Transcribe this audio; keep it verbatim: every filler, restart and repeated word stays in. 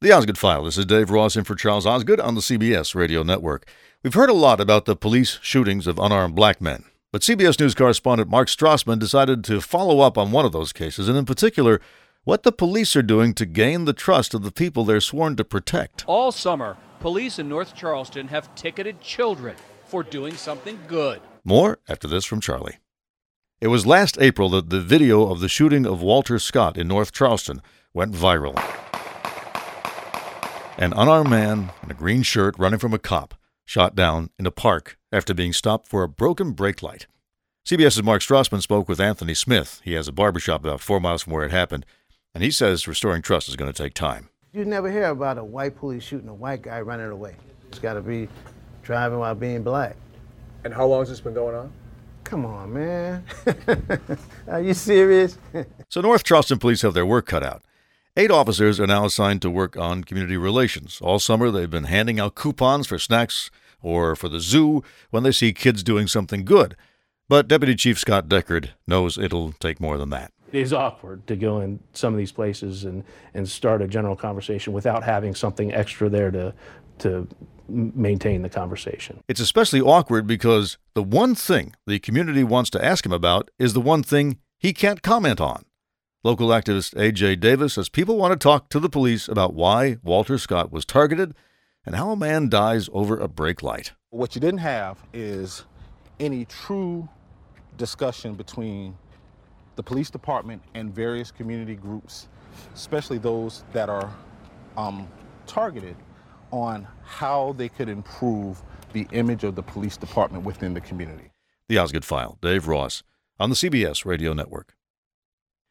The Osgood File. This is Dave Ross in for Charles Osgood on the C B S Radio Network. We've heard a lot about the police shootings of unarmed black men, but C B S News correspondent Mark Strassman decided to follow up on one of those cases, and in particular, what the police are doing to gain the trust of the people they're sworn to protect. All summer, police in North Charleston have ticketed children for doing something good. More after this from Charlie. It was last April that the video of the shooting of Walter Scott in North Charleston went viral. An unarmed man in a green shirt running from a cop shot down in a park after being stopped for a broken brake light. CBS's Mark Strassman spoke with Anthony Smith. He has a barbershop about four miles from where it happened, and he says restoring trust is going to take time. You never hear about a white police shooting a white guy running away. It's got to be driving while being black. And how long has this been going on? Come on, man. Are you serious? So North Charleston police have their work cut out. Eight officers are now assigned to work on community relations. All summer, they've been handing out coupons for snacks or for the zoo when they see kids doing something good. But Deputy Chief Scott Deckard knows it'll take more than that. It is awkward to go in some of these places and, and start a general conversation without having something extra there to to maintain the conversation. It's especially awkward because the one thing the community wants to ask him about is the one thing he can't comment on. Local activist A J Davis says people want to talk to the police about why Walter Scott was targeted and how a man dies over a brake light. What you didn't have is any true discussion between the police department and various community groups, especially those that are um, targeted, on how they could improve the image of the police department within the community. The Osgood File, Dave Ross, on the C B S Radio Network.